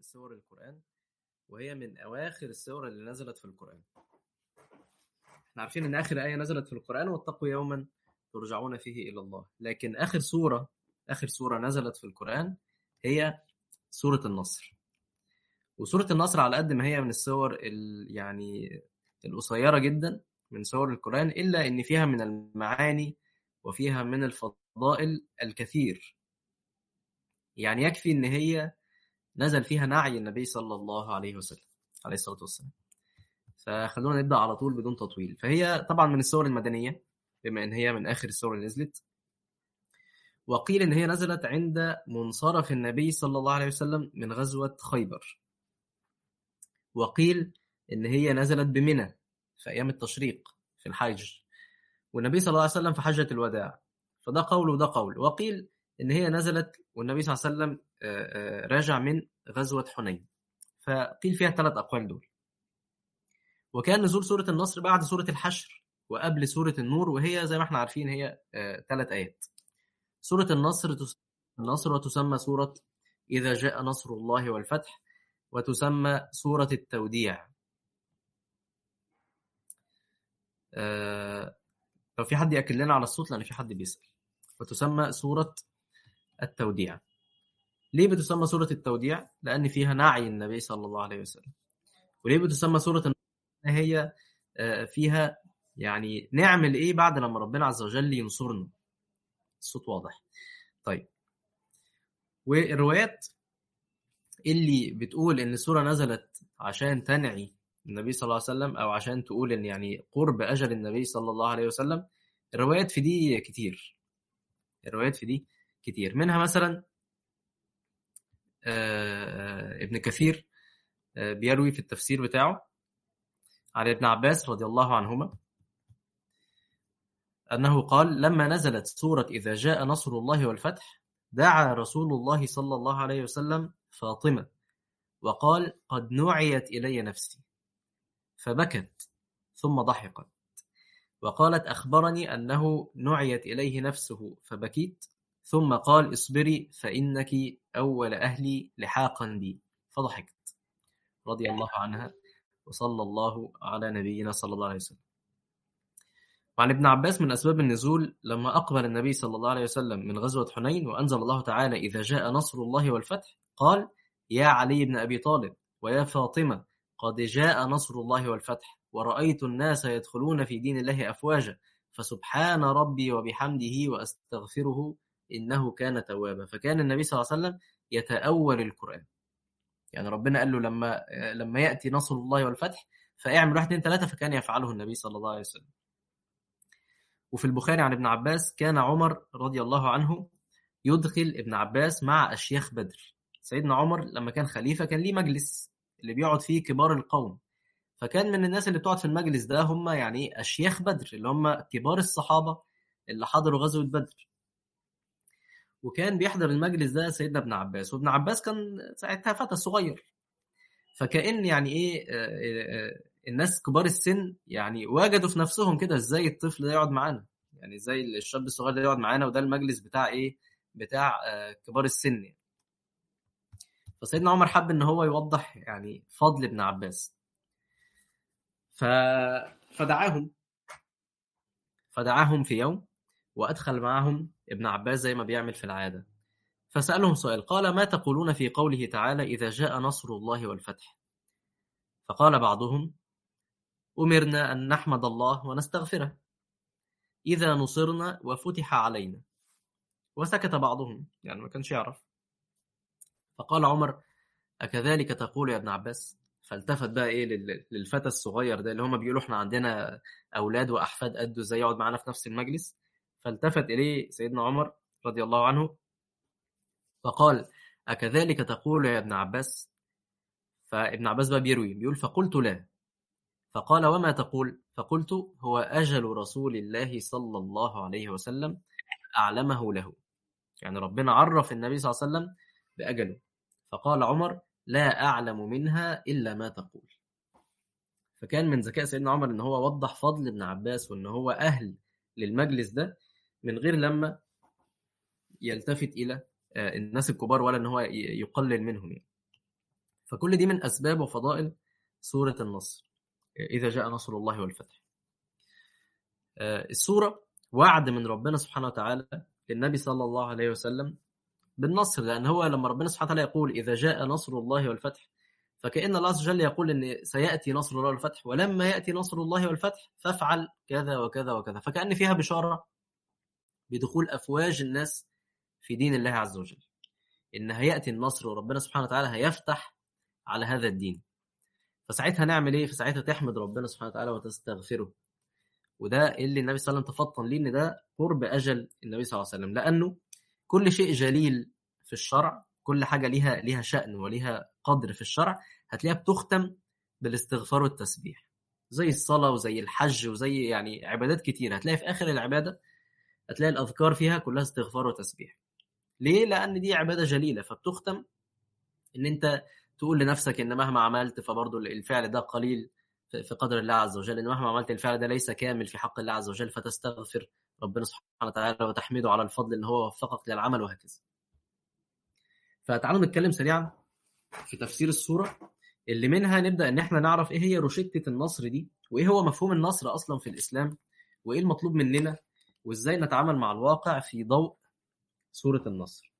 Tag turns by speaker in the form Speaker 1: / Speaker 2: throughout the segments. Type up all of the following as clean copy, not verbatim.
Speaker 1: سور القرآن، وهي من أواخر السور اللي نزلت في القرآن. احنا عارفين إن آخر آية نزلت في القرآن واتقوا يوما ترجعون فيه إلى الله، لكن آخر سورة نزلت في القرآن هي سورة النصر. وسورة النصر على قد ما هي من السور يعني القصيرة جدا من سور القرآن، إلا إن فيها من المعاني وفيها من الفضائل الكثير. يعني يكفي إن هي نزل فيها نعي النبي صلى الله عليه وسلم عليه الصلاة والسلام. فخلونا نبدأ على طول بدون تطويل. فهي طبعا من السور المدنية بما إن هي من آخر السور اللي نزلت، وقيل إن هي نزلت عند منصرف النبي صلى الله عليه وسلم من غزوة خيبر، وقيل إن هي نزلت بمنى في أيام التشريق في الحج، والنبي صلى الله عليه وسلم في حجة الوداع. فده قول وده قول. وقيل إن هي نزلت والنبي صلى الله عليه وسلم راجع من غزوة حنين. فقيل فيها 3 أقوال دول. وكان نزول سورة النصر بعد سورة الحشر وقبل سورة النور، وهي زي ما احنا عارفين هي 3 آيات. سورة النصر وتسمى سورة إذا جاء نصر الله والفتح، وتسمى سورة التوديع. لو في حد يأكد لنا على الصوت لأن في حد بيسأل. وتسمى سورة التوديع. ليه بتسمى سورة التوديع؟ لأن فيها نعي النبي صلى الله عليه وسلم. وليه بتسمى سورة النصر؟ هي فيها يعني نعمل إيه بعد لما ربنا عز وجل ينصرنا. الصوت واضح؟ طيب. والروايات اللي بتقول إن السورة نزلت عشان تنعي النبي صلى الله عليه وسلم، أو عشان تقول إن يعني قرب أجل النبي صلى الله عليه وسلم، الروايات في دي كتير. منها مثلا ابن كثير بيروي في التفسير بتاعه عن ابن عباس رضي الله عنهما أنه قال: لما نزلت سورة إذا جاء نصر الله والفتح دعا رسول الله صلى الله عليه وسلم فاطمة وقال: قد نعيت إلي نفسي، فبكت ثم ضحكت، وقالت: أخبرني أنه نعيت إليه نفسه فبكيت، ثم قال: اصبري فإنك أول أهلي لحاقا بي، فضحكت رضي الله عنها، وصلى الله على نبينا صلى الله عليه وسلم. وعن ابن عباس من أسباب النزول لما أقبل النبي صلى الله عليه وسلم من غزوة حنين وأنزل الله تعالى إذا جاء نصر الله والفتح، قال: يا علي بن أبي طالب ويا فاطمة قد جاء نصر الله والفتح ورأيت الناس يدخلون في دين الله أفواجا، فسبحان ربي وبحمده وأستغفره إنه كان توابا. فكان النبي صلى الله عليه وسلم يتأول القرآن. يعني ربنا قال له لما يأتي نصر الله والفتح فاعمل 1 2 3، فكان يفعله النبي صلى الله عليه وسلم. وفي البخاري عن ابن عباس: كان عمر رضي الله عنه يدخل ابن عباس مع أشياخ بدر. سيدنا عمر لما كان خليفة كان ليه مجلس اللي بيقعد فيه كبار القوم، فكان من الناس اللي بتقعد في المجلس ده هم يعني أشياخ بدر اللي هم كبار الصحابة اللي حضروا غزوة بدر. وكان بيحضر المجلس ده سيدنا ابن عباس، وابن عباس كان ساعتها فتى صغير. فكأن يعني إيه الناس كبار السن يعني وجدوا في نفسهم كده ازاي الطفل ده يقعد معانا، يعني ازاي الشاب الصغير ده يقعد معانا، وده المجلس بتاع ايه، بتاع كبار السن يعني. فسيدنا عمر حب ان هو يوضح يعني فضل ابن عباس، فدعاهم في يوم وادخل معهم ابن عباس زي ما بيعمل في العادة، فسألهم سؤال، قال: ما تقولون في قوله تعالى إذا جاء نصر الله والفتح؟ فقال بعضهم: أمرنا أن نحمد الله ونستغفره إذا نصرنا وفتح علينا. وسكت بعضهم، يعني ما كانش يعرف. فقال عمر: أكذلك تقول يا ابن عباس؟ فالتفت بقى إيه للفتى الصغير ده اللي هم بيقولوا إحنا عندنا أولاد وأحفاد قده زي يقعد معنا في نفس المجلس. فالتفت إليه سيدنا عمر رضي الله عنه فقال: أكذلك تقول يا ابن عباس؟ فابن عباس بقى بيقول: فقلت لا. فقال: وما تقول؟ فقلت: هو أجل رسول الله صلى الله عليه وسلم أعلمه له. يعني ربنا عرف النبي صلى الله عليه وسلم بأجله. فقال عمر: لا أعلم منها إلا ما تقول. فكان من ذكاء سيدنا عمر إن هو وضح فضل ابن عباس وإن هو أهل للمجلس ده من غير لما يلتفت إلى الناس الكبار ولا إن هو يقلل منهم يعني. فكل دي من أسباب وفضائل سورة النصر، إذا جاء نصر الله والفتح. السورة وعد من ربنا سبحانه وتعالى للنبي صلى الله عليه وسلم بالنصر، لأن هو لما ربنا سبحانه وتعالى يقول إذا جاء نصر الله والفتح، فكأن الله عز وجل يقول إن سيأتي نصر الله والفتح، ولما يأتي نصر الله والفتح فافعل كذا وكذا وكذا، فكأن فيها بشارة بدخول أفواج الناس في دين الله عز وجل، إن هيأتي النصر وربنا سبحانه وتعالى هيفتح على هذا الدين. فساعتها نعمل إيه؟ فساعتها تحمد ربنا سبحانه وتعالى وتستغفره. وده اللي النبي صلى الله عليه وسلم تفطن ليه، إن ده قرب أجل النبي صلى الله عليه وسلم، لأنه كل شيء جليل في الشرع، كل حاجة ليها شأن وليها قدر في الشرع، هتلاقيها بتختم بالاستغفار والتسبيح، زي الصلاة وزي الحج وزي يعني عبادات كتير، هتلاقي في آخر العبادة هتلاقي الأذكار فيها كلها استغفار وتسبيح. ليه؟ لأن دي عبادة جليلة، فبتختم إن أنت تقول لنفسك إن مهما عملت فبرضو الفعل ده قليل في قدر الله عز وجل، إن مهما عملت الفعل ده ليس كامل في حق الله عز وجل، فتستغفر ربنا سبحانه وتعالى وتحمده على الفضل إن هو وفقك للعمل، وهكذا. فتعالوا نتكلم سريعا في تفسير السورة، اللي منها نبدأ إن إحنا نعرف إيه هي روشتة النصر دي، وإيه هو مفهوم النصر أصلا في الإسلام، وإيه المطلوب مننا، وإزاي نتعامل مع الواقع في ضوء سورة النصر.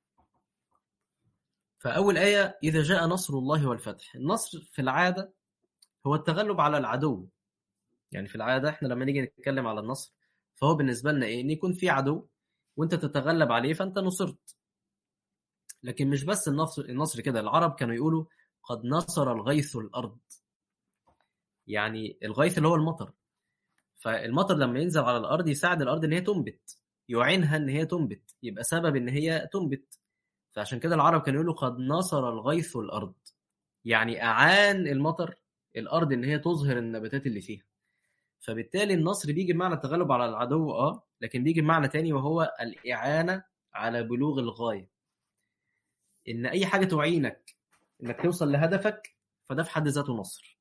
Speaker 1: فأول آية إذا جاء نصر الله والفتح. النصر في العادة هو التغلب على العدو، يعني في العادة إحنا لما نيجي نتكلم على النصر فهو بالنسبة لنا إيه؟ إن يكون في عدو وأنت تتغلب عليه فأنت نصرت. لكن مش بس النصر كده، العرب كانوا يقولوا قد نصر الغيث الأرض، يعني الغيث اللي هو المطر، فالمطر لما ينزل على الأرض يساعد الأرض إن هي تنبت، يعينها إن هي تنبت، يبقى سبب إن هي تنبت. فعشان كده العرب كانوا يقولوا قد نصر الغيث الأرض، يعني أعان المطر الأرض إن هي تظهر النباتات اللي فيها. فبالتالي النصر بيجي بمعنى التغلب على العدو، لكن بيجي بمعنى تاني وهو الإعانة على بلوغ الغاية، إن أي حاجة تعينك إنك توصل لهدفك فده في حد ذاته نصر.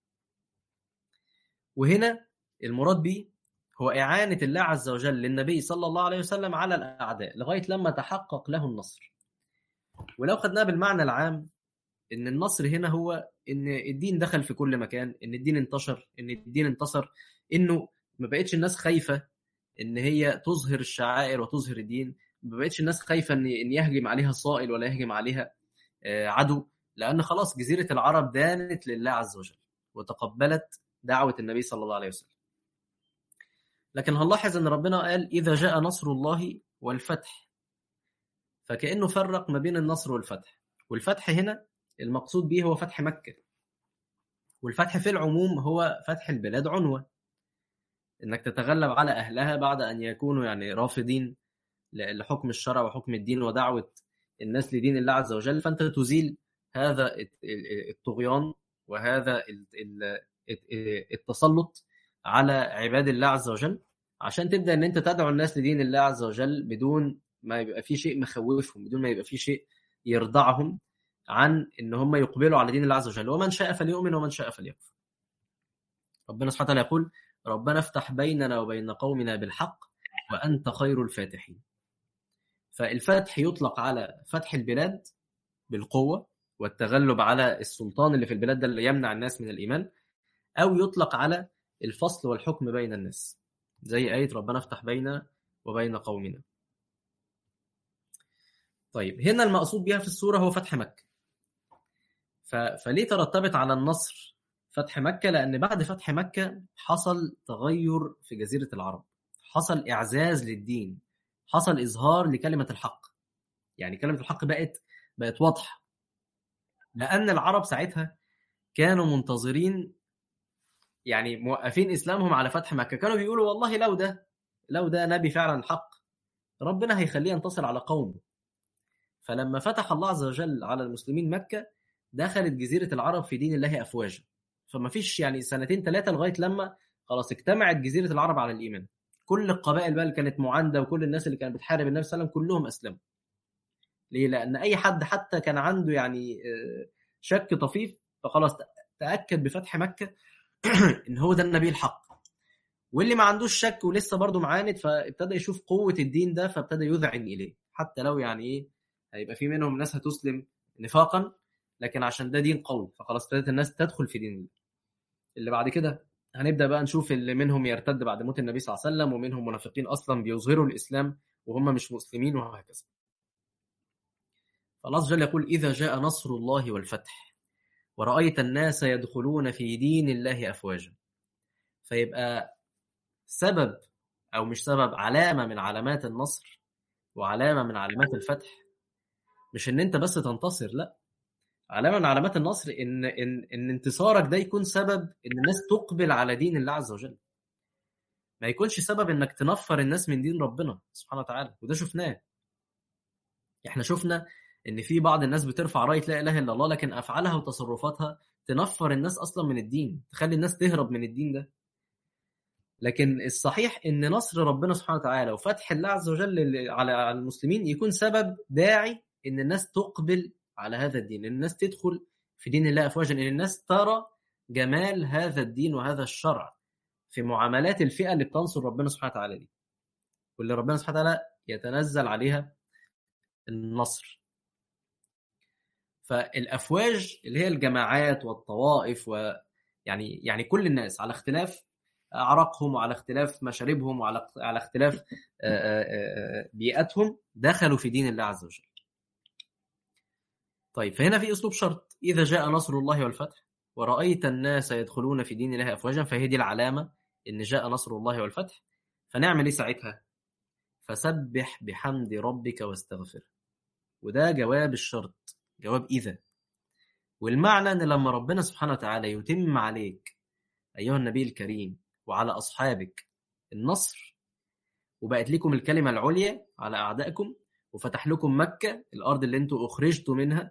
Speaker 1: وهنا المراد به هو إعانة الله عز وجل للنبي صلى الله عليه وسلم على الأعداء لغاية لما تحقق له النصر. ولو خدناه بالمعنى العام، إن النصر هنا هو إن الدين دخل في كل مكان، إن الدين انتشر، إن الدين انتصر، إنه ما بقتش الناس خايفة إن هي تظهر الشعائر وتظهر الدين، ما بقتش الناس خايفة إن يهجم عليها صائل ولا يهجم عليها عدو، لأن خلاص جزيرة العرب دانت لله عز وجل وتقبلت دعوة النبي صلى الله عليه وسلم. لكن هنلاحظ أن ربنا قال إذا جاء نصر الله والفتح، فكأنه فرق ما بين النصر والفتح. والفتح هنا المقصود به هو فتح مكة، والفتح في العموم هو فتح البلاد عنوة، إنك تتغلب على أهلها بعد أن يكونوا يعني رافضين لحكم الشرع وحكم الدين ودعوة الناس لدين الله عز وجل، فأنت تزيل هذا الطغيان وهذا التسلط على عباد الله عز وجل، عشان تبدأ أن أنت تدعو الناس لدين الله عز وجل بدون ما يبقى في شيء مخوفهم، بدون ما يبقى في شيء يرضعهم عن أن هم يقبلوا على دين الله عز وجل. ومن شاء فليؤمن ومن شاء فليكفر. ربنا سبحانه وتعالى يقول ربنا افتح بيننا وبين قومنا بالحق وأنت خير الفاتحين. فالفتح يطلق على فتح البلاد بالقوة والتغلب على السلطان اللي في البلاد ده اللي يمنع الناس من الإيمان، أو يطلق على الفصل والحكم بين الناس، زي آية ربنا افتح بيننا وبين قومنا. طيب هنا المقصود بها في السورة هو فتح مكة. فليه ترتبط على النصر فتح مكة؟ لأن بعد فتح مكة حصل تغير في جزيرة العرب، حصل إعزاز للدين، حصل إظهار لكلمة الحق، يعني كلمة الحق بقت واضحة، لأن العرب ساعتها كانوا منتظرين، يعني موقفين إسلامهم على فتح مكة، كانوا بيقولوا والله لو ده نبي فعلا حق ربنا هيخليه ينتصر على قومه. فلما فتح الله عز وجل على المسلمين مكة دخلت جزيرة العرب في دين الله أفواجا، فما فيش يعني 2-3 لغاية لما خلاص اجتمعت جزيرة العرب على الإيمان، كل القبائل بقى اللي كانت معاندة وكل الناس اللي كانت بتحارب النبي صلى الله عليه وسلم كلهم أسلموا. ليه؟ لأن أي حد حتى كان عنده يعني شك طفيف فخلاص تأكد بفتح مكة إن هو ده النبي الحق، واللي ما عندوش شك ولسه برضه معاند فابتدى يشوف قوة الدين ده فابتدى يذعن إليه، حتى لو يعني إيه هيبقى في منهم ناس هتسلم نفاقا، لكن عشان ده دين قوي فخلاص ابتدت الناس تدخل في دين الله. اللي بعد كده هنبدأ بقى نشوف اللي منهم يرتد بعد موت النبي صلى الله عليه وسلم، ومنهم منافقين أصلا بيظهروا الإسلام وهم مش مسلمين، وهكذا. فالله جل يقول: إذا جاء نصر الله والفتح ورأيت الناس يدخلون في دين الله أفواجا. فيبقى سبب، أو مش سبب، علامة من علامات النصر وعلامة من علامات الفتح مش إن أنت بس تنتصر، لا، علامة من علامات النصر إن انتصارك ده يكون سبب إن الناس تقبل على دين الله عز وجل، ما يكونش سبب إنك تنفر الناس من دين ربنا سبحانه وتعالى. وده شفناه، إحنا شفنا إن في بعض الناس بترفع راية لا إله إلا الله، لكن أفعالها وتصرفاتها تنفر الناس أصلا من الدين، تخلي الناس تهرب من الدين ده. لكن الصحيح إن نصر ربنا سبحانه وتعالى وفتح الله عز وجل على المسلمين يكون سبب داعي إن الناس تقبل على هذا الدين، إن الناس تدخل في دين الله أفواجا، إن الناس ترى جمال هذا الدين وهذا الشرع في معاملات الفئة اللي بتنصر ربنا سبحانه وتعالى دي، واللي ربنا سبحانه وتعالى يتنزل عليها النصر. فالأفواج اللي هي الجماعات والطوائف، يعني كل الناس على اختلاف أعراقهم وعلى اختلاف مشاربهم وعلى اختلاف بيئتهم دخلوا في دين الله عز وجل. طيب، فهنا في أسلوب شرط: إذا جاء نصر الله والفتح ورأيت الناس يدخلون في دين الله أفواجا. فهي دي العلامة إن جاء نصر الله والفتح. فنعمل إيه ساعتها؟ فسبح بحمد ربك واستغفر. وده جواب الشرط، جواب إذا. والمعنى أن لما ربنا سبحانه وتعالى يتم عليك أيها النبي الكريم وعلى أصحابك النصر، وبقت لكم الكلمة العليا على أعدائكم، وفتح لكم مكة، الأرض اللي أنتم أخرجتوا منها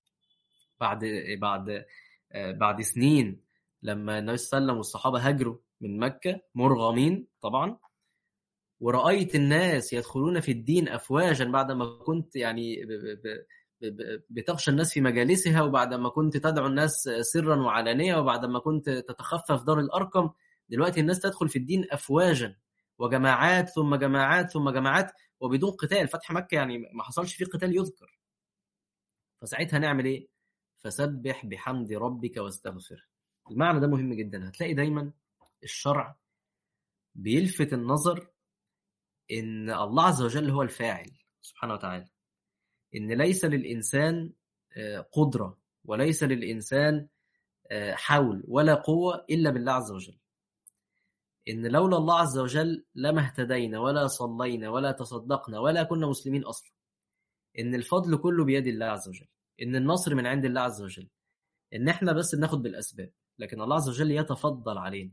Speaker 1: بعد سنين، لما النبي صلى الله عليه وسلم والصحابة هاجروا من مكة مرغمين طبعا، ورأيت الناس يدخلون في الدين أفواجا بعد ما كنت يعني بتغشى الناس في مجالسها، وبعد ما كنت تدعو الناس سرا وعلانية، وبعد ما كنت تتخفى في دار الأرقم، دلوقتي الناس تدخل في الدين أفواجا وجماعات ثم جماعات ثم جماعات وبدون قتال. فتح مكة يعني ما حصلش فيه قتال يذكر. فساعتها نعمل إيه؟ فسبح بحمد ربك واستغفر. المعنى ده مهم جدا. هتلاقي دايما الشرع بيلفت النظر إن الله عز وجل هو الفاعل سبحانه وتعالى، إن ليس للإنسان قدرة وليس للإنسان حول ولا قوة إلا بالله عز وجل، إن لولا الله عز وجل لما اهتدينا ولا صلينا ولا تصدقنا ولا كنا مسلمين أصلا، إن الفضل كله بيد الله عز وجل، إن النصر من عند الله عز وجل، إن إحنا بس بناخد بالأسباب، لكن الله عز وجل يتفضل علينا.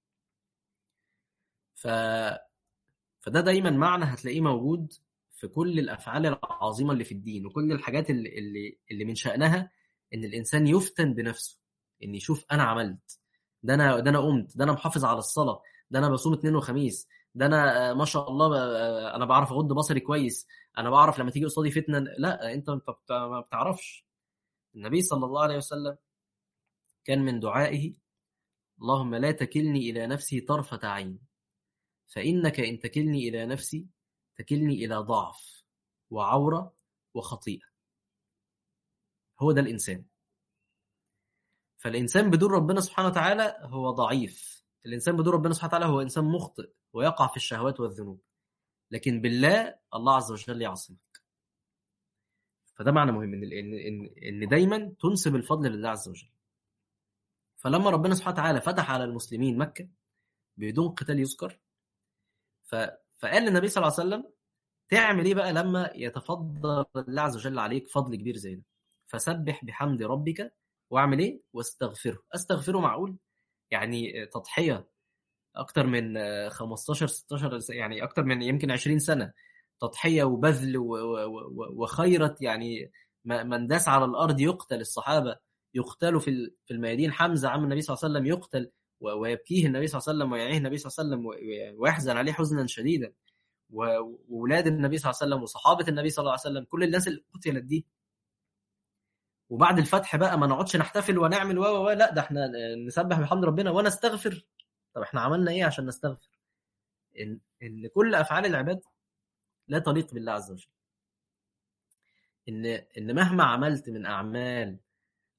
Speaker 1: فده دايما معنى هتلاقيه موجود في كل الأفعال العظيمة اللي في الدين، وكل الحاجات اللي من شأنها إن الإنسان يفتن بنفسه، إن يشوف أنا عملت ده، أنا قمت، ده أنا محافظ على الصلاة، ده أنا بصوم اثنين وخميس، ده أنا ما شاء الله أنا بعرف أغض بصري كويس، أنا بعرف لما تيجي قصادي فتنة. لا، أنت ما بتعرفش. النبي صلى الله عليه وسلم كان من دعائه: اللهم لا تكلني إلى نفسي طرفة عين، فإنك إن تكلني إلى نفسي تكلني إلى ضعف وعورة وخطيئة. هو ده الإنسان. فالإنسان بدون ربنا سبحانه وتعالى هو ضعيف، الإنسان بدون ربنا سبحانه وتعالى هو إنسان مخطئ ويقع في الشهوات والذنوب، لكن بالله الله عز وجل يعصمك. فده معنى مهم، إن دايما تنسب الفضل لله عز وجل. فلما ربنا سبحانه وتعالى فتح على المسلمين مكة بدون قتال يذكر، فقال للنبي صلى الله عليه وسلم: تعمل ايه بقى لما يتفضل الله عز وجل عليك فضل كبير زي ده؟ فسبح بحمد ربك واعمل ايه؟ واستغفره. استغفره معقول يعني تضحية اكتر من 15 16، يعني اكتر من يمكن 20 سنة تضحية وبذل وخيرة، يعني من داس على الارض يقتل. الصحابة يقتلوا في الميادين، حمزة عم النبي صلى الله عليه وسلم يقتل ويبكيه النبي صلى الله عليه وسلم ويعيه النبي صلى الله عليه وسلم ويحزن عليه حزنا شديدا، وولاد النبي صلى الله عليه وسلم وصحابة النبي صلى الله عليه وسلم، كل الناس اللي قتلت دي. وبعد الفتح بقى ما نقعدش نحتفل ونعمل لا، ده احنا نسبح بحمد ربنا ونستغفر. طب احنا عملنا ايه عشان نستغفر؟ ان كل افعال العباد لا تليق بالله عز وجل، ان مهما عملت من اعمال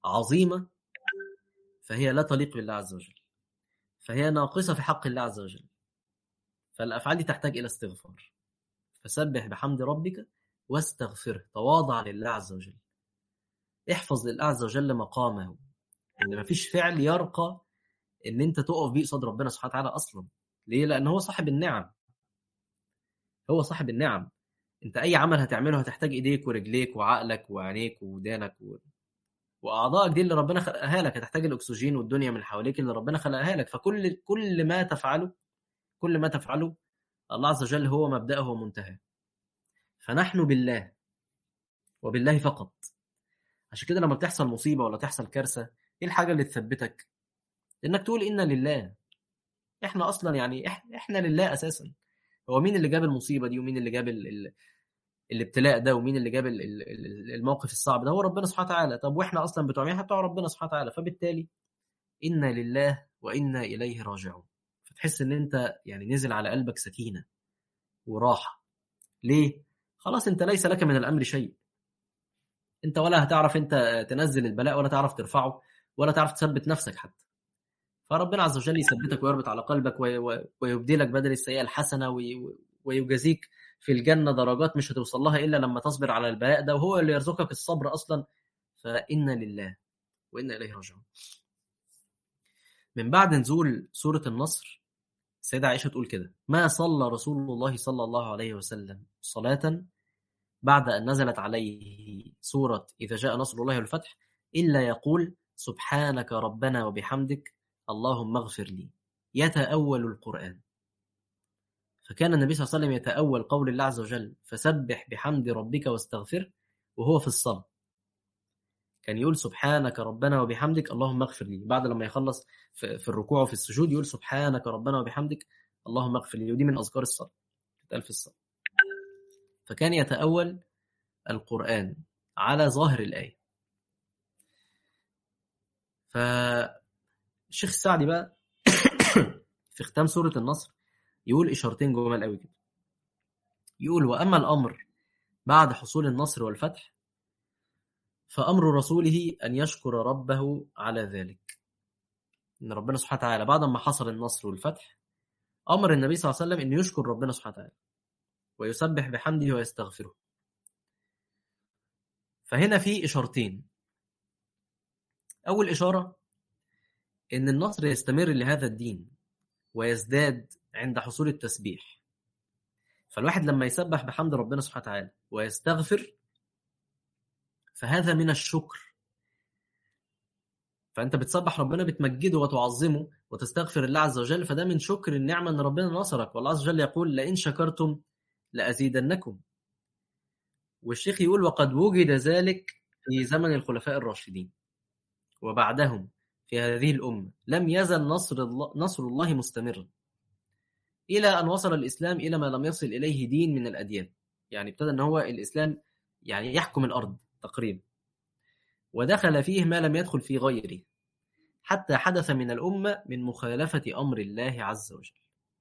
Speaker 1: عظيمة فهي لا تليق بالله عز وجل، فهي ناقصة في حق الله عز وجل، فالأفعال دي تحتاج إلى استغفار. فسبح بحمد ربك واستغفره، تواضع لله عز وجل، احفظ لله عز وجل مقامه، ان مفيش فعل يرقى ان انت تقف بيه قصاد ربنا سبحانه وتعالى اصلا. ليه؟ لان هو صاحب النعم، هو صاحب النعم. انت اي عمل هتعمله هتحتاج ايديك ورجليك وعقلك وعينيك ودانك واعضائك دي اللي ربنا خلقها لك، هتحتاج الاكسجين والدنيا من حواليك اللي ربنا خلقها لك. فكل ما تفعله، كل ما تفعله الله عز وجل هو مبدأه ومنتهاه. فنحن بالله وبالله فقط. عشان كده لما بتحصل مصيبة ولا تحصل كارثة، ايه الحاجة اللي تثبتك؟ انك تقول إنا لله. احنا اصلا يعني احنا لله اساسا. هو مين اللي جاب المصيبة دي، ومين اللي جاب الابتلاء ده، ومين اللي جاب الموقف الصعب ده؟ هو ربنا سبحانه وتعالى. طب واحنا اصلا بتوع مين؟ بتوع ربنا سبحانه وتعالى. فبالتالي إنا لله وإنا إليه راجعون. فتحس ان انت يعني نزل على قلبك سكينة وراحة. ليه؟ خلاص انت ليس لك من الامر شيء. انت ولا هتعرف انت تنزل البلاء، ولا تعرف ترفعه، ولا تعرف تثبت نفسك حتى. فربنا عز وجل يثبتك ويربط على قلبك ويبدلك بدل السيئة الحسنة، ويجازيك في الجنة درجات مش هتوصل لها إلا لما تصبر على البلاء ده، وهو اللي يرزقك الصبر أصلا. فإنا لله وإنا إليه راجعون. من بعد نزول سورة النصر، السيدة عائشة تقول كده: ما صلى رسول الله صلى الله عليه وسلم صلاة بعد أن نزلت عليه سورة إذا جاء نصر الله والفتح إلا يقول سبحانك ربنا وبحمدك اللهم اغفر لي، يتأول القرآن. فكان النبي صلى الله عليه وسلم يتأول قول الله عز وجل فسبح بحمد ربك واستغفر وهو في الصلاة. كان يقول سبحانك ربنا وبحمدك اللهم اغفر لي، بعد لما يخلص في الركوع وفي السجود يقول سبحانك ربنا وبحمدك اللهم اغفر لي، ودي من أذكار الصلاة تتقال في الصلاة. فكان يتأول القرآن على ظاهر الآية. فالشيخ السعدي بقى في ختام سورة النصر يقول إشارتين جمال قوي كده. يقول: وأما الأمر بعد حصول النصر والفتح فأمر رسوله أن يشكر ربه على ذلك. إن ربنا سبحانه وتعالى بعد ما حصل النصر والفتح أمر النبي صلى الله عليه وسلم أن يشكر ربنا سبحانه وتعالى ويسبح بحمده ويستغفره. فهنا في إشارتين. أول إشارة إن النصر يستمر لهذا الدين ويزداد عند حصول التسبيح. فالواحد لما يسبح بحمد ربنا سبحانه وتعالى ويستغفر فهذا من الشكر. فأنت بتسبح ربنا، بتمجده وتعظمه وتستغفر الله عز وجل، فده من شكر النعمة أن ربنا نصرك. والله عز وجل يقول: لئن شكرتم لأزيدنكم. والشيخ يقول: وقد وجد ذلك في زمن الخلفاء الراشدين وبعدهم في هذه الأمة، لم يزل نصر الله مستمرا إلى أن وصل الإسلام إلى ما لم يصل إليه دين من الأديان. يعني ابتدى أن هو الإسلام يعني يحكم الأرض تقريبا، ودخل فيه ما لم يدخل في غيره، حتى حدث من الأمة من مخالفة أمر الله عز وجل.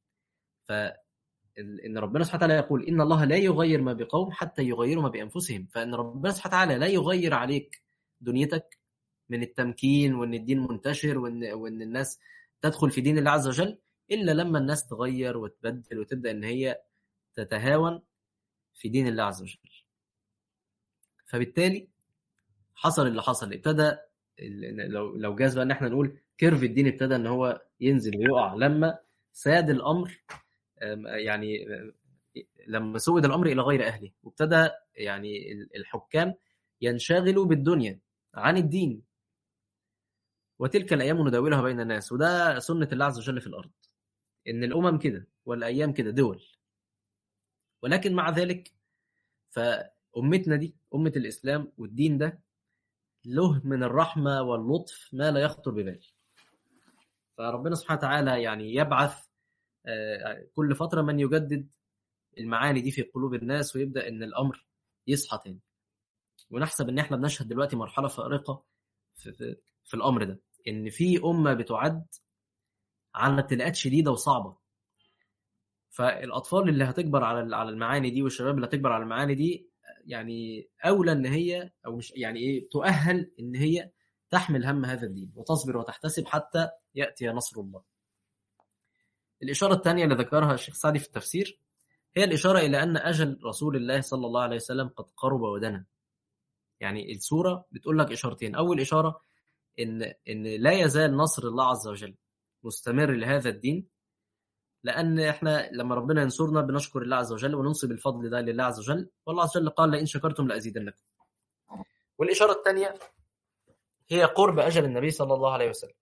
Speaker 1: فإن ربنا سبحانه وتعالى يقول: إن الله لا يغير ما بقوم حتى يغيروا ما بأنفسهم. فإن ربنا سبحانه وتعالى لا يغير عليك دنيتك من التمكين وإن الدين منتشر وإن الناس تدخل في دين الله عز وجل إلا لما الناس تغير وتبدل وتبدأ إن هي تتهاون في دين الله عز وجل. فبالتالي حصل اللي حصل. ابتدى لو جاز بقى ان احنا نقول كيرف الدين ابتدى ان هو ينزل ويقع لما ساد الامر، يعني لما سود الامر الى غير اهله، وابتدى يعني الحكام ينشغلوا بالدنيا عن الدين. وتلك الايام نداولها بين الناس، وده سنة الله عز وجل في الارض، ان الامم كده والايام كده دول. ولكن مع ذلك فامتنا دي امة الاسلام والدين ده له من الرحمة واللطف ما لا يخطر ببال. فربنا سبحانه وتعالى يعني يبعث كل فترة من يجدد المعاني دي في قلوب الناس، ويبدأ ان الامر يصحى تاني. ونحسب ان احنا بنشهد دلوقتي مرحلة فارقة في الامر ده، ان في امة بتعد على ابتلاءات شديدة وصعبة. فالاطفال اللي هتكبر على المعاني دي، والشباب اللي هتكبر على المعاني دي، يعني اولى ان هي او مش يعني ايه تؤهل ان هي تحمل هم هذا الدين وتصبر وتحتسب حتى يأتي نصر الله. الإشارة الثانية اللي ذكرها الشيخ سعدي في التفسير هي الإشارة إلى أن أجل رسول الله صلى الله عليه وسلم قد قرب ودنا. يعني السورة بتقول لك إشارتين. أول إشارة إن لا يزال نصر الله عز وجل مستمر لهذا الدين، لأن إحنا لما ربنا ينصرنا بنشكر الله عز وجل وننصب الفضل ده لله عز وجل، والله عز وجل قال لئن شكرتم لأزيدنكم. والإشارة الثانية هي قرب أجل النبي صلى الله عليه وسلم.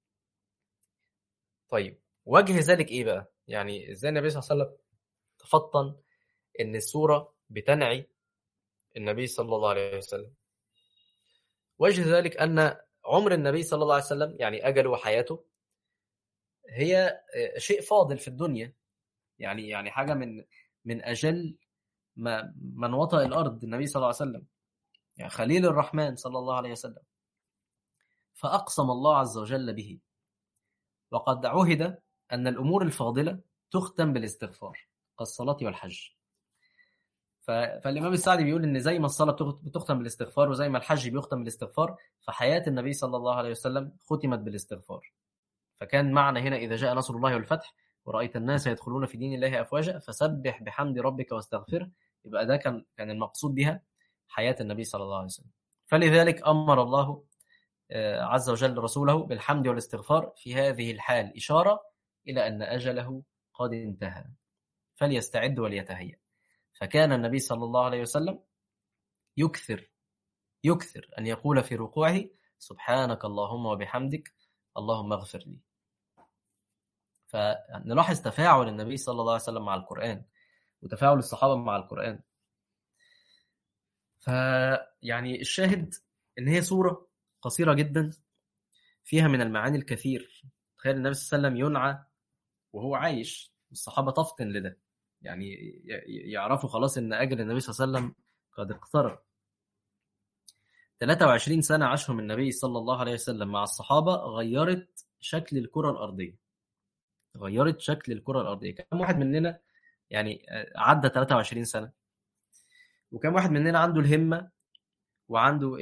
Speaker 1: طيب وجه ذلك إيه بقى؟ يعني إزاي النبي صلى الله عليه وسلم تفطن إن السورة بتنعي النبي صلى الله عليه وسلم؟ وجه ذلك أن عمر النبي صلى الله عليه وسلم، يعني أجله وحياته، هي شيء فاضل في الدنيا، يعني حاجة من أجل من وطأ الأرض النبي صلى الله عليه وسلم، يعني خليل الرحمن صلى الله عليه وسلم. فأقسم الله عز وجل به، وقد عهد أن الأمور الفاضلة تختم بالاستغفار كالصلاة والحج. فالإمام السعدي بيقول إن زي ما الصلاة بتختم بالاستغفار وزي ما الحج بيختم بالاستغفار، فحياة النبي صلى الله عليه وسلم ختمت بالاستغفار. فكان معنى هنا إذا جاء نصر الله والفتح ورأيت الناس يدخلون في دين الله أفواجا فسبح بحمد ربك واستغفره، يبقى ده كان المقصود بها حياة النبي صلى الله عليه وسلم. فلذلك أمر الله عز وجل رسوله بالحمد والاستغفار في هذه الحال، إشارة إلى أن أجله قد انتهى فليستعد وليتهيأ. فكان النبي صلى الله عليه وسلم يكثر أن يقول في ركوعه سبحانك اللهم وبحمدك اللهم اغفر لي. فنلاحظ تفاعل النبي صلى الله عليه وسلم مع القرآن وتفاعل الصحابة مع القرآن. فيعني الشاهد إن هي سورة قصيرة جدا فيها من المعاني الكثير. تخيل النبي صلى الله عليه وسلم ينعى وهو عايش، الصحابة تفطن لده، يعني يعرفوا خلاص إن أجل النبي صلى الله عليه وسلم قد اقترب. 23 سنة عاشهم النبي صلى الله عليه وسلم مع الصحابة غيرت شكل الكرة الأرضية، غيرت شكل الكرة الأرضية. كم واحد مننا يعني عدى 23 سنة، وكم واحد مننا عنده الهمة وعنده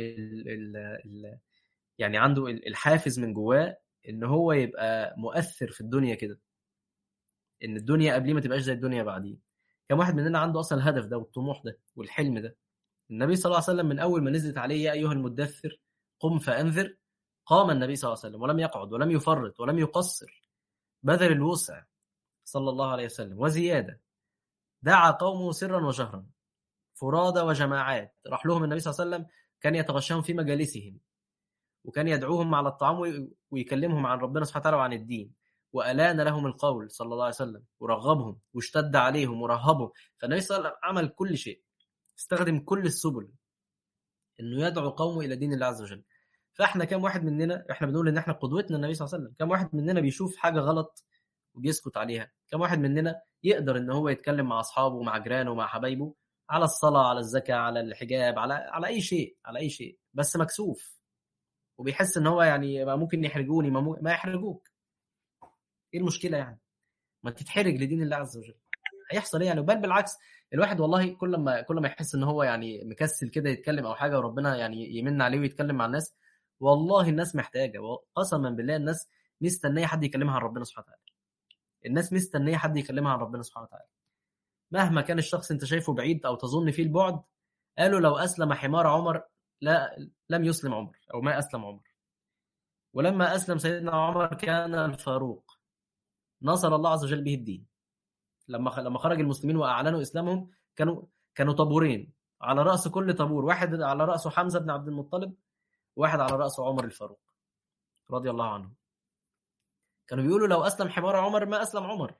Speaker 1: يعني عنده الحافز من جواه إن هو يبقى مؤثر في الدنيا كده، إن الدنيا قبليه ما تبقاش زي الدنيا بعديه. كم واحد مننا عنده أصلا الهدف ده والطموح ده والحلم ده؟ النبي صلى الله عليه وسلم من أول ما نزلت عليه يا أيها المدثر قم فأنذر، قام النبي صلى الله عليه وسلم ولم يقعد ولم يفرط ولم يقصر، بذل الوسع صلى الله عليه وسلم وزيادة. دعا قومه سرا وجهرا، فرادى وجماعات. راح لهم النبي صلى الله عليه وسلم، كان يتغشاهم في مجالسهم، وكان يدعوهم على الطعام ويكلمهم عن ربنا سبحانه وتعالى وعن الدين، وألان لهم القول صلى الله عليه وسلم ورغبهم واشتد عليهم ورهبهم. فالنبي صلى الله عليه وسلم عمل كل شيء، استخدم كل السبل انه يدعو قومه الى دين الله عز وجل. فاحنا كم واحد مننا، احنا بنقول ان احنا قدوتنا النبي صلى الله عليه وسلم، كم واحد مننا بيشوف حاجه غلط وبيسكت عليها؟ كم واحد مننا يقدر ان هو يتكلم مع اصحابه ومع جيرانه ومع حبايبه على الصلاه، على الزكاه، على الحجاب، على اي شيء، على اي شيء، بس مكسوف وبيحس ان هو يعني ممكن يحرجوني، ما يحرجوك، ايه المشكله يعني؟ ما تتحرج لدين الله عز وجل، هيحصل ايه يعني؟ بل بالعكس، الواحد والله كل ما يحس ان هو يعني مكسل كده يتكلم او حاجه وربنا يعني يمن عليه ويتكلم مع الناس، والله الناس محتاجه، قسما بالله الناس مستنيه حد يكلمها عن ربنا سبحانه وتعالى. الناس مستنيه حد يكلمها عن ربنا سبحانه وتعالى، مهما كان الشخص انت شايفه بعيد او تظن فيه البعد. قالوا لو اسلم حمار عمر لم يسلم عمر، او ما اسلم عمر. ولما اسلم سيدنا عمر كان الفاروق، نصر الله عز وجل به الدين. لما خرج المسلمين واعلنوا اسلامهم، كانوا طابورين، على راس كل طابور واحد على راسه حمزه بن عبد المطلب، واحد على راسه عمر الفاروق رضي الله عنه. كانوا بيقولوا لو اسلم حمار عمر ما اسلم عمر.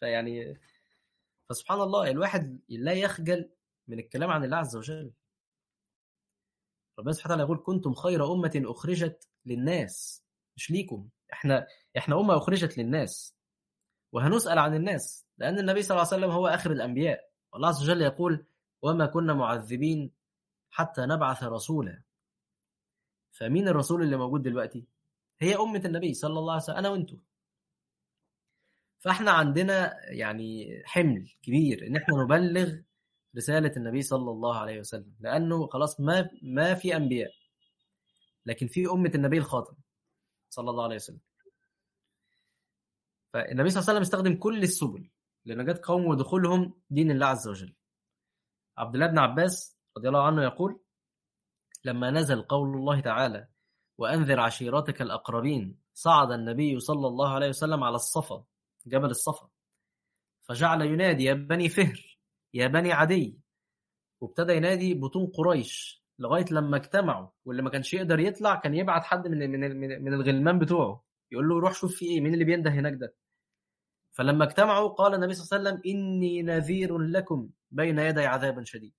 Speaker 1: فسبحان الله، الواحد لا يخجل من الكلام عن الله عز وجل. ربنا سبحانه وتعالى يقول كنتم خير امه اخرجت للناس، مش ليكم، احنا امه اخرجت للناس وهنسال عن الناس، لان النبي صلى الله عليه وسلم هو اخر الانبياء. والله عز وجل يقول وما كنا معذبين حتى نبعث رسولا. فمين الرسول اللي موجود دلوقتي؟ هي أمة النبي صلى الله عليه وسلم، أنا وإنتو. فإحنا عندنا يعني حمل كبير إن إحنا نبلغ رسالة النبي صلى الله عليه وسلم، لأنه خلاص ما في أنبياء، لكن في أمة النبي الخاتم صلى الله عليه وسلم. فالنبي صلى الله عليه وسلم استخدم كل السبل لنجاة قوم ودخولهم دين الله عز وجل. عبد الله بن عباس رضي الله عنه يقول: لما نزل قول الله تعالى: وأنذر عشيرتك الأقربين، صعد النبي صلى الله عليه وسلم على الصفا، جبل الصفا، فجعل ينادي: يا بني فهر، يا بني عدي، وابتدى ينادي بطون قريش لغاية لما اجتمعوا، واللي ما كانش يقدر يطلع كان يبعت حد من الغلمان بتوعه يقول له روح شوف في ايه، مين اللي بينده هناك ده. فلما اجتمعوا قال النبي صلى الله عليه وسلم: إني نذير لكم بين يدي عذاب شديد.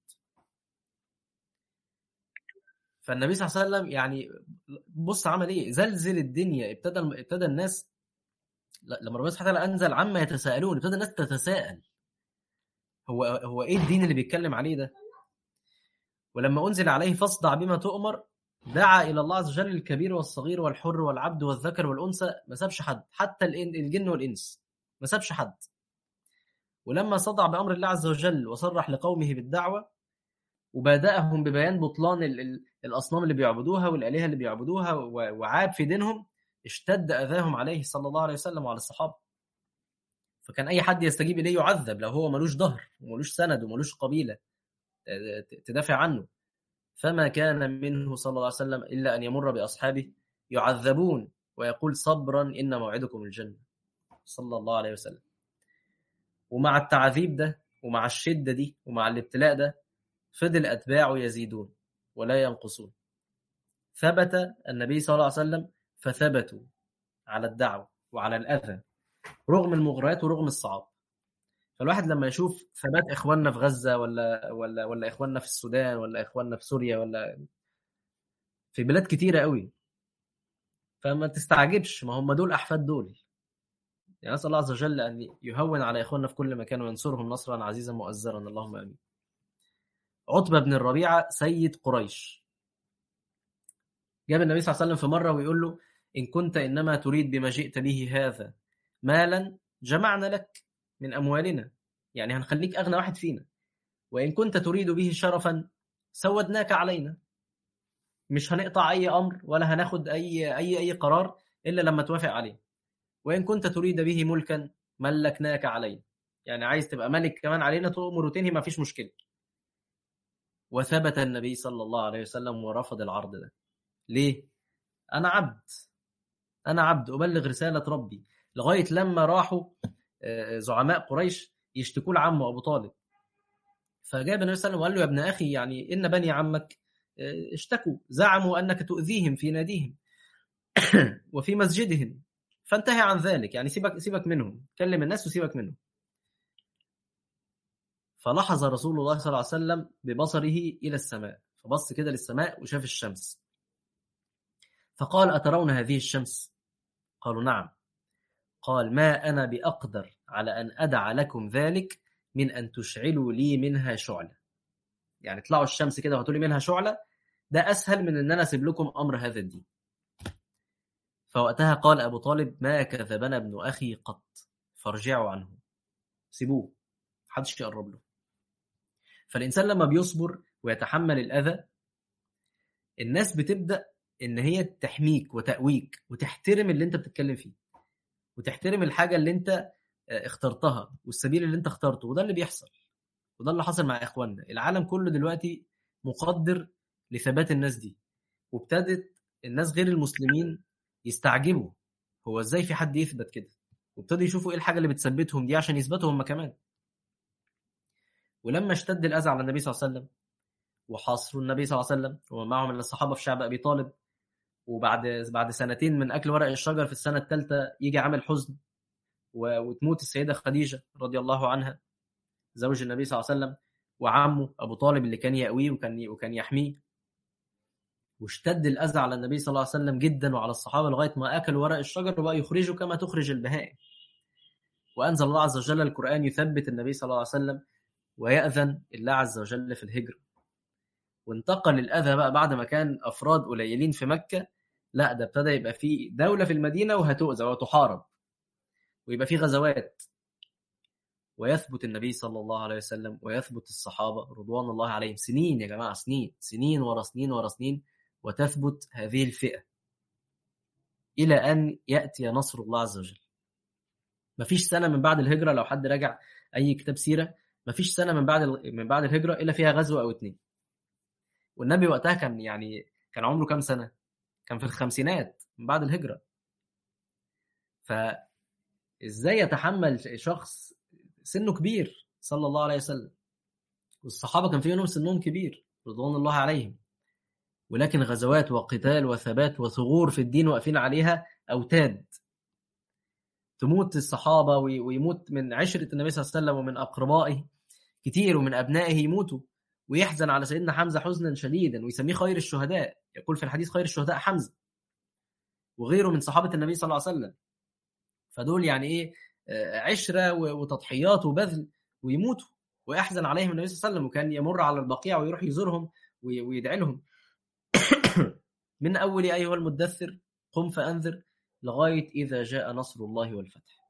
Speaker 1: فالنبي صلى الله عليه وسلم يعني بص عمل ايه، زلزل الدنيا. ابتدى الناس لما ربنا سبحانه وتعالى انزل عما يتساءلون، ابتدى الناس تتساءل هو ايه الدين اللي بيتكلم عليه ده. ولما انزل عليه فاصدع بما تؤمر، دعا الى الله عز وجل الكبير والصغير والحر والعبد والذكر والانثى، ما سابش حد، حتى الجن والانس ما سابش حد. ولما صدع بامر الله عز وجل وصرح لقومه بالدعوه، وبادأهم ببيان بطلان الأصنام اللي بيعبدوها والآلهة اللي بيعبدوها وعاب في دينهم، اشتد أذاهم عليه صلى الله عليه وسلم وعلى الصحابة. فكان أي حد يستجيب إليه يعذب لو هو ملوش ظهر وملوش سند وملوش قبيلة تدافع عنه. فما كان منه صلى الله عليه وسلم إلا أن يمر بأصحابه يعذبون ويقول: صبرا إن موعدكم الجنة، صلى الله عليه وسلم. ومع التعذيب ده ومع الشدة دي ومع الابتلاء ده فضل أتباعه يزيدون ولا ينقصون. ثبت النبي صلى الله عليه وسلم فثبتوا على الدعوة وعلى الأذى رغم المغريات ورغم الصعاب. فالواحد لما يشوف ثبات إخواننا في غزة ولا إخواننا في السودان ولا إخواننا في سوريا ولا في بلاد كتيرة قوي، فما تستعجبش، ما هم دول أحفاد دول. يعني نسأل الله عز وجل أن يهون على إخواننا في كل مكان وينصرهم نصرا عزيزا مؤزرا، اللهم آمين. عتبة بن الربيعة سيد قريش جاب النبي صلى الله عليه وسلم في مرة ويقول له: إن كنت إنما تريد بما جئت به هذا مالا جمعنا لك من أموالنا، يعني هنخليك أغنى واحد فينا. وإن كنت تريد به شرفا سودناك علينا، مش هنقطع أي أمر ولا هناخد أي قرار إلا لما توافق عليه. وإن كنت تريد به ملكا ملكناك علينا، يعني عايز تبقى ملك كمان علينا تؤمر وتنهي ما فيش مشكلة. وثبت النبي صلى الله عليه وسلم ورفض العرض ده. ليه؟ أنا عبد أبلغ رسالة ربي. لغاية لما راحوا زعماء قريش يشتكوا لعمه أبو طالب، فجاب النبي صلى الله عليه وسلم وقال له: يا ابن أخي، يعني إن بني عمك اشتكوا، زعموا أنك تؤذيهم في ناديهم وفي مسجدهم، فانتهي عن ذلك، يعني سيبك منهم، كلم الناس وسيبك منهم. فلاحظ رسول الله صلى الله عليه وسلم ببصره إلى السماء، فبص كده للسماء وشاف الشمس، فقال: أترون هذه الشمس؟ قالوا: نعم. قال: ما أنا بأقدر على أن أدع لكم ذلك من أن تشعلوا لي منها شعلة، يعني اطلعوا الشمس كده وهاتوا لي منها شعلة، ده أسهل من أن أنا أسيب لكم أمر هذا الدين. فوقتها قال أبو طالب: ما كذبنا ابن أخي قط، فارجعوا عنه، سيبوه، محدش يقرب له. فالإنسان لما بيصبر ويتحمل الأذى، الناس بتبدأ إن هي تحميك وتأويك وتحترم اللي أنت بتتكلم فيه وتحترم الحاجة اللي أنت اخترتها والسبيل اللي أنت اخترته. وده اللي بيحصل، وده اللي حصل مع إخواننا. العالم كله دلوقتي مقدر لثبات الناس دي، وابتدت الناس غير المسلمين يستعجبوا هو إزاي في حد يثبت كده، وابتدوا يشوفوا إيه الحاجة اللي بتثبتهم دي عشان يثبتوا هم كمان. ولما اشتد الأذى على النبي صلى الله عليه وسلم وحاصروا النبي صلى الله عليه وسلم ومعهم من الصحابة في شعب أبي طالب، وبعد سنتين من أكل ورق الشجر في السنة الثالثة يجي عامل حزن وتموت السيدة خديجة رضي الله عنها زوج النبي صلى الله عليه وسلم، وعمه أبو طالب اللي كان يأويه وكان يحميه. واشتد الأذى على النبي صلى الله عليه وسلم جدا وعلى الصحابة لغاية ما أكلوا ورق الشجر وبقى يخرجوا كما تخرج البهائم. وأنزل الله عز وجل القرآن يثبت النبي صلى الله عليه وسلم ويأذن الله عز وجل في الهجرة. وانتقل الأذى بقى بعد ما كان أفراد قليلين في مكة، لا ده ابتدى يبقى في دولة في المدينة وهتؤذى وتحارب ويبقى في غزوات، ويثبت النبي صلى الله عليه وسلم ويثبت الصحابة رضوان الله عليهم سنين يا جماعة، سنين ورا سنين ورا سنين، وتثبت هذه الفئة إلى أن يأتي نصر الله عز وجل. مفيش سنة من بعد الهجرة، لو حد راجع أي كتاب سيرة، مفيش سنة من بعد الهجرة إلا فيها غزوة أو اتنين. والنبي وقتها كان عمره كام سنة؟ كان في الخمسينات من بعد الهجرة. فإزاي يتحمل شخص سنه كبير صلى الله عليه وسلم، والصحابة كان فيهم سنهم كبير رضوان الله عليهم، ولكن غزوات وقتال وثبات وثغور في الدين واقفين عليها أوتاد، تموت الصحابة ويموت من عشرة النبي صلى الله عليه وسلم ومن أقربائه كتير ومن أبنائه يموتوا، ويحزن على سيدنا حمزة حزنا شديدا ويسميه خير الشهداء، يقول في الحديث خير الشهداء حمزة وغيره من صحابة النبي صلى الله عليه وسلم. فدول يعني إيه، عشرة وتضحيات وبذل، ويموتوا ويحزن عليهم النبي صلى الله عليه وسلم، وكان يمر على البقيع ويروح يزورهم ويدعي لهم من أول أيها المدثر قم فأنذر لغاية إذا جاء نصر الله والفتح.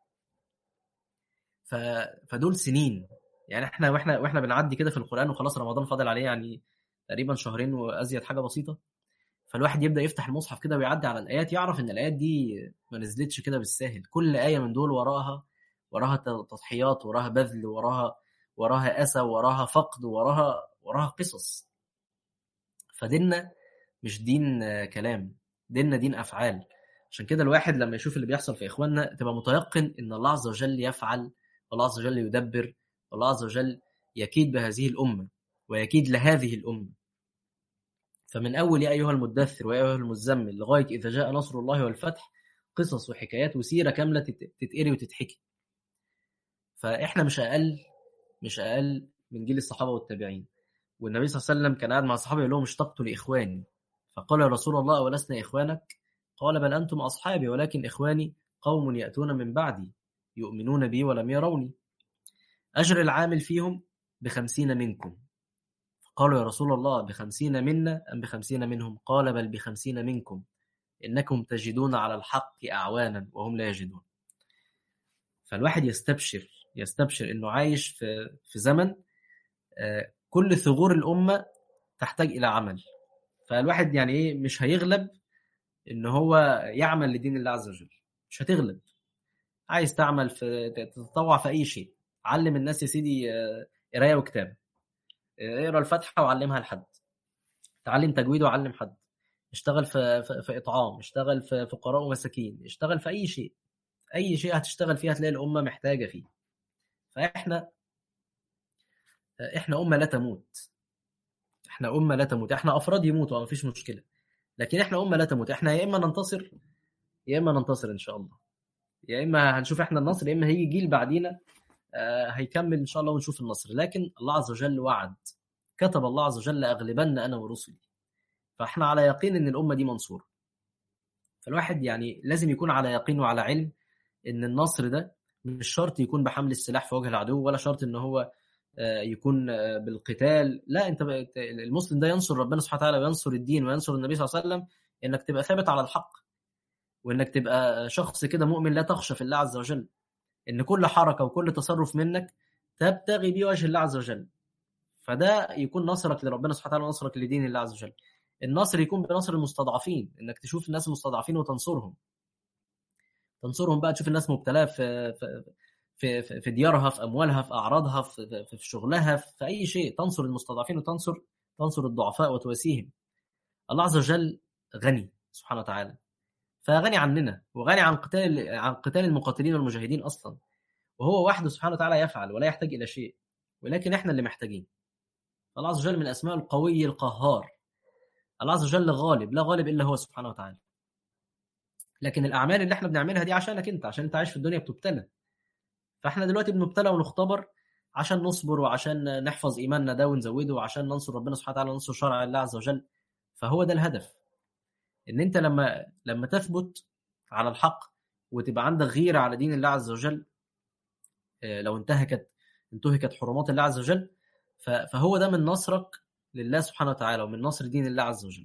Speaker 1: فدول سنين يعني. احنا بنعدي كده في القرآن وخلاص رمضان فاضل عليه يعني تقريبا شهرين وأزيد حاجة بسيطة، فالواحد يبدأ يفتح المصحف كده ويعدي على الآيات، يعرف إن الآيات دي ما نزلتش كده بالساهل. كل آية من دول وراها تضحيات، وراها بذل، وراها أسى، وراها فقد، وراها قصص. فديننا مش دين كلام، ديننا دين أفعال. عشان كده الواحد لما يشوف اللي بيحصل في إخواننا تبقى متيقن إن الله عز وجل يفعل، والله عز وجل يدبر، والله عز وجل يكيد بهذه الأمة ويكيد لهذه الأمة. فمن أول يا أيها المدثر ويا أيها المزمل لغاية إذا جاء نصر الله والفتح قصص وحكايات وسيرة كاملة تتقري وتتحكي. فإحنا مش أقل من جيل الصحابة والتابعين. والنبي صلى الله عليه وسلم كان قاعد مع الصحابة يقول لهم اشتقت لإخواني، فقال يا رسول الله ولسنا إخوانك؟ قال بل أنتم أصحابي، ولكن إخواني قوم يأتون من بعدي يؤمنون بي ولم يروني، أجر العامل فيهم ب50 منكم. قالوا يا رسول الله ب50 منا أم ب50 منهم؟ قال بل ب50 منكم، إنكم تجدون على الحق أعوانا وهم لا يجدون. فالواحد يستبشر إنه عايش في زمن كل ثغور الأمة تحتاج إلى عمل. فالواحد يعني إيه، مش هيغلب إن هو يعمل لدين الله عز وجل، مش هتغلب. عايز تعمل تتطوع في أي شيء، علم الناس يا سيدي قراية وكتاب، اقرا الفاتحة وعلمها لحد، تعلم تجويد وعلم حد، اشتغل في إطعام، اشتغل في فقراء ومساكين، اشتغل في أي شيء هتشتغل فيه هتلاقي الأمة محتاجة فيه. فإحنا أمة لا تموت، احنا أفراد يموتوا ما فيش مشكلة، لكن احنا أمة لا تموت. احنا يا إما ننتصر يا إما ننتصر إن شاء الله، يا إما هنشوف احنا النصر، يا إما هيجي جيل بعدينا هيكمل إن شاء الله ونشوف النصر. لكن الله عز وجل وعد، كتب الله عز وجل أغلبن أنا ورسلي، فاحنا على يقين إن الأمة دي منصورة. فالواحد يعني لازم يكون على يقين وعلى علم إن النصر ده مش شرط يكون بحمل السلاح في وجه العدو، ولا شرط إن هو يكون بالقتال. لا، انت المسلم ده ينصر ربنا سبحانه وتعالى وينصر الدين وينصر النبي صلى الله عليه وسلم انك تبقى ثابت على الحق، وانك تبقى شخص كده مؤمن لا تخشى في الله عز وجل، ان كل حركة وكل تصرف منك تبتغي بيه وجه الله عز وجل. فده يكون نصرك لربنا سبحانه وتعالى ونصرك لدين الله عز وجل. النصر يكون بنصر المستضعفين، انك تشوف الناس المستضعفين وتنصرهم بقى، تشوف الناس مبتلاه في ديارها، في أموالها، في أعراضها، في شغلها، في أي شيء، تنصر المستضعفين وتنصر الضعفاء وتواسيهم. الله عز وجل غني سبحانه وتعالى، فغني عننا وغني عن قتال المقاتلين والمجاهدين أصلا، وهو وحده سبحانه وتعالى يفعل ولا يحتاج إلى شيء، ولكن إحنا اللي محتاجين. الله عز وجل من أسماء القوي القهار، الله عز وجل غالب، لا غالب إلا هو سبحانه وتعالى. لكن الأعمال اللي إحنا بنعملها دي عشان أنت عايش في الدنيا بتبتلى، فاحنا دلوقتي بنبتلى ونختبر عشان نصبر وعشان نحفظ إيماننا ده ونزوده وعشان ننصر ربنا سبحانه وتعالى وننصر شرع الله عز وجل. فهو ده الهدف، ان انت لما تثبت على الحق وتبقى عندك غيرة على دين الله عز وجل، لو انتهكت حرمات الله عز وجل، فهو ده من نصرك لله سبحانه وتعالى ومن نصر دين الله عز وجل.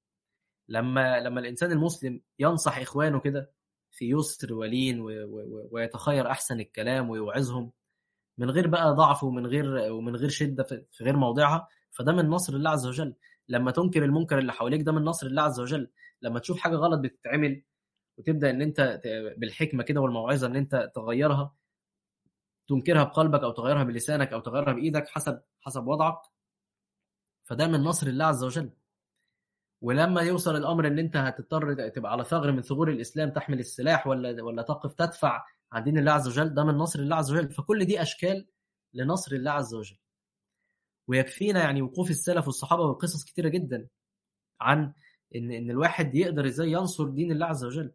Speaker 1: لما الإنسان المسلم ينصح إخوانه كده في يسر ولين ويتخير أحسن الكلام ويوعظهم من غير بقى ضعف ومن غير شدة في غير موضعها، فده من نصر الله عز وجل. لما تنكر المنكر اللي حواليك ده من نصر الله عز وجل. لما تشوف حاجة غلط بتتعمل وتبدأ ان انت بالحكمة كده والموعظة ان انت تغيرها، تنكرها بقلبك او تغيرها بلسانك او تغيرها بايدك حسب وضعك، فده من نصر الله عز وجل. ولما يوصل الامر ان انت هتضطر تبقى على ثغر من ثغور الاسلام، تحمل السلاح ولا تقف تدفع عن دين الله عز وجل، ده من نصر الله عز وجل. فكل دي اشكال لنصر الله عز وجل. ويكفينا يعني وقوف السلف والصحابه والقصص كتيره جدا عن ان الواحد يقدر ازاي ينصر دين الله عز وجل.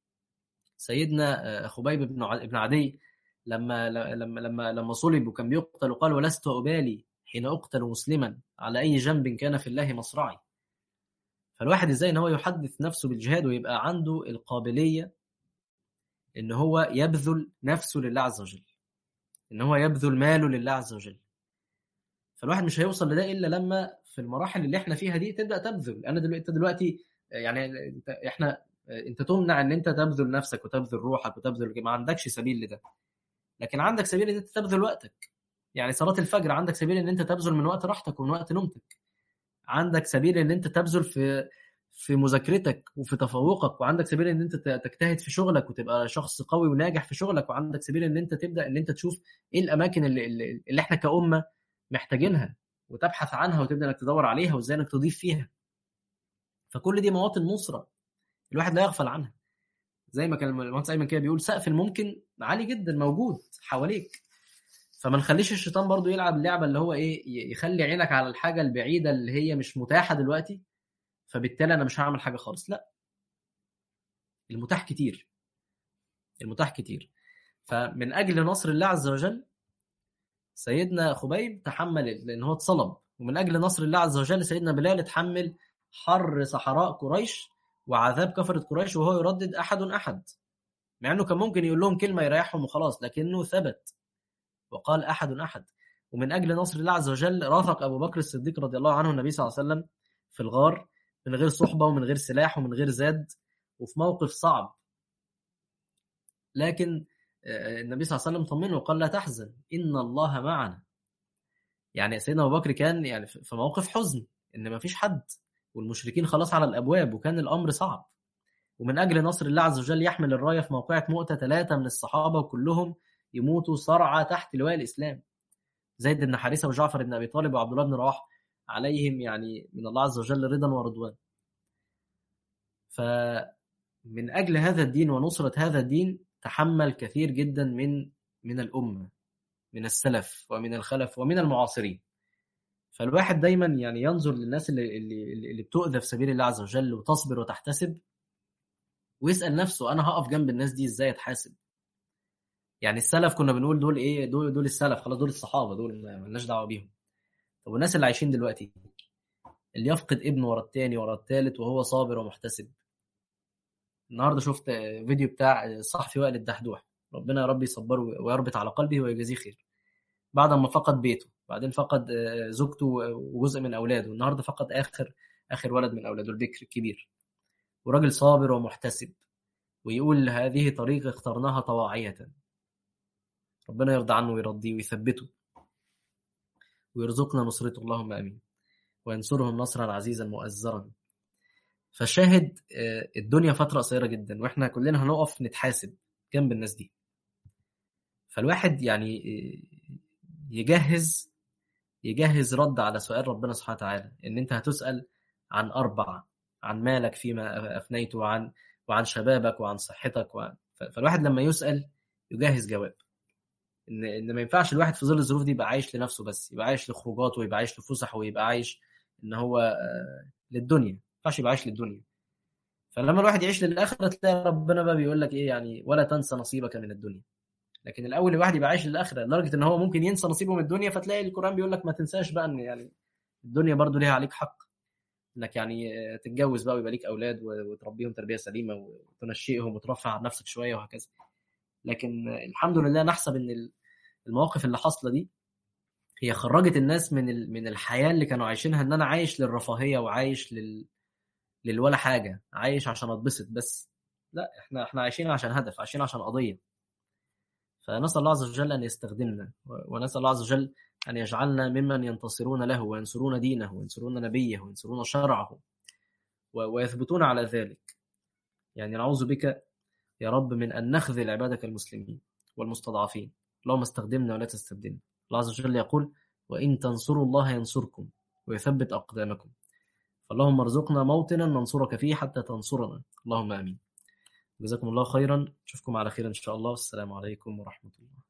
Speaker 1: سيدنا خبيب بن عدي لما صلب وكان بيقتل وقال: ولست أبالي حين أقتل مسلما على أي جنب كان في الله مصرعي. فالواحد ازاي ان هو يحدث نفسه بالجهاد ويبقى عنده القابلية ان هو يبذل نفسه لله عز وجل، ان هو يبذل ماله لله عز وجل. فالواحد مش هيوصل لده الا لما في المراحل اللي احنا فيها دي تبدأ تبذل. انا دلوقتي يعني انت تمنع ان انت تبذل نفسك وتبذل روحك وتبذل، ما عندكش سبيل لده، لكن عندك سبيل ان انت تبذل وقتك. يعني صلاة الفجر عندك سبيل ان انت تبذل من وقت راحتك ومن وقت نومتك. عندك سبيل ان انت تبذل في مذاكرتك وفي تفوقك، وعندك سبيل ان انت تجتهد في شغلك وتبقى شخص قوي وناجح في شغلك، وعندك سبيل ان انت تبدأ ان انت تشوف ايه الاماكن اللي احنا كأمة محتاجينها وتبحث عنها وتبدأ انك تدور عليها وازاي انك تضيف فيها. فكل دي مواطن نصرة الواحد لا يغفل عنها. زي ما كان المهندس ايمن كده بيقول: سقف الممكن عالي جدا موجود حواليك. فما نخليش الشيطان برضو يلعب اللعبه اللي هو ايه، يخلي عينك على الحاجه البعيده اللي هي مش متاحه دلوقتي، فبالتالي انا مش هعمل حاجه خالص. لا، المتاح كتير، المتاح كتير. فمن اجل نصر الله عز وجل سيدنا خبيب تحمل لان هو اتصلب، ومن اجل نصر الله عز وجل سيدنا بلال اتحمل حر صحراء قريش وعذاب كفرة قريش وهو يردد احد احد، مع انه كان ممكن يقول لهم كلمه يريحهم وخلاص، لكنه ثبت وقال احد احد. ومن اجل نصر الله عز وجل رافق ابو بكر الصديق رضي الله عنه النبي صلى الله عليه وسلم في الغار من غير صحبه ومن غير سلاح ومن غير زاد وفي موقف صعب، لكن النبي صلى الله عليه وسلم طمنه وقال: لا تحزن ان الله معنا. يعني سيدنا ابو بكر كان يعني في موقف حزن ان ما فيش حد والمشركين خلاص على الابواب وكان الامر صعب. ومن اجل نصر الله عز وجل يحمل الرايه في موقعة مؤتة 3 من الصحابه وكلهم يموتوا صرعى تحت لواء الاسلام: زيد بن حارثة وجعفر بن أبي طالب وعبد الله بن رواحة، عليهم يعني من الله عز وجل رضا ورضوان. فمن أجل هذا الدين ونصرة هذا الدين تحمل كثير جدا من الأمة، من السلف ومن الخلف ومن المعاصرين. فالواحد دايما يعني ينظر للناس اللي بتؤذى في سبيل الله عز وجل وتصبر وتحتسب، ويسأل نفسه: أنا هقف جنب الناس دي إزاي أتحاسب؟ يعني السلف كنا بنقول دول إيه؟ دول السلف، خلاص دول الصحابة، دول مالناش دعوة بيهم. طب والناس اللي عايشين دلوقتي، اللي يفقد ابن ورا التاني ورا التالت وهو صابر ومحتسب. النهارده شفت فيديو بتاع الصحفي وائل الدحدوح، ربنا يا رب يصبره ويربط على قلبه ويجازيه خير، بعد ما فقد بيته، بعدين فقد زوجته وجزء من اولاده، النهارده فقد اخر ولد من اولاده البكر الكبير، وراجل صابر ومحتسب، ويقول: هذه طريقة اخترناها طواعية. ربنا يرضى عنه ويرضيه ويثبته ويرزقنا نصرته، اللهم امين، وينصرهم نصرا عزيزا مؤزرا. فالشاهد الدنيا فترة قصيرة جدا واحنا كلنا هنقف نتحاسب جنب الناس دي. فالواحد يعني يجهز رد على سؤال ربنا سبحانه وتعالى، ان انت هتسأل عن 4: عن مالك فيما أفنيت، وعن شبابك وعن صحتك فالواحد لما يسأل يجهز جواب، ان ما ينفعش الواحد في ظل الظروف دي يبقى عايش لنفسه بس، يبقى عايش لخروجات ويبقى عايش لفسح ويبقى عايش ان هو للدنيا. ما ينفعش يبقى عايش للدنيا. فلما الواحد يعيش للآخرة تلاقي ربنا بقى بيقول لك ايه يعني: ولا تنسى نصيبك من الدنيا. لكن الاول الواحد يبقى عايش للآخرة لدرجة ان هو ممكن ينسى نصيبه من الدنيا، فتلاقي القرآن بيقول لك ما تنساش بقى ان يعني الدنيا برضو ليها عليك حق، انك يعني تتجوز بقى ويبقى ليك اولاد وتربيهم تربية سليمة وتنشئهم وترفع عن نفسك شوية وهكذا. لكن الحمد لله نحسب ان المواقف اللي حصلة دي هي خرجت الناس من الحياة اللي كانوا عايشينها، ان انا عايش للرفاهية وعايش للولا حاجة، عايش عشان اتبسط بس. لا، احنا عايشين عشان هدف، عايشين عشان قضية. فنسأل الله عز وجل أن يستخدمنا، ونسأل الله عز وجل أن يجعلنا ممن ينتصرون له وينصرون دينه وينصرون نبيه وينصرون شرعه ويثبتون على ذلك. يعني نعوذ بك يا رب من أن نخذل عبادك المسلمين والمستضعفين. اللهم استخدمنا ولا تستبدلنا. الله عز وجل يقول: وإن تنصروا الله ينصركم ويثبت أقدامكم. فاللهم ارزقنا موطنا ننصرك فيه حتى تنصرنا، اللهم آمين. جزاكم الله خيرا، نشوفكم على خير إن شاء الله، والسلام عليكم ورحمة الله.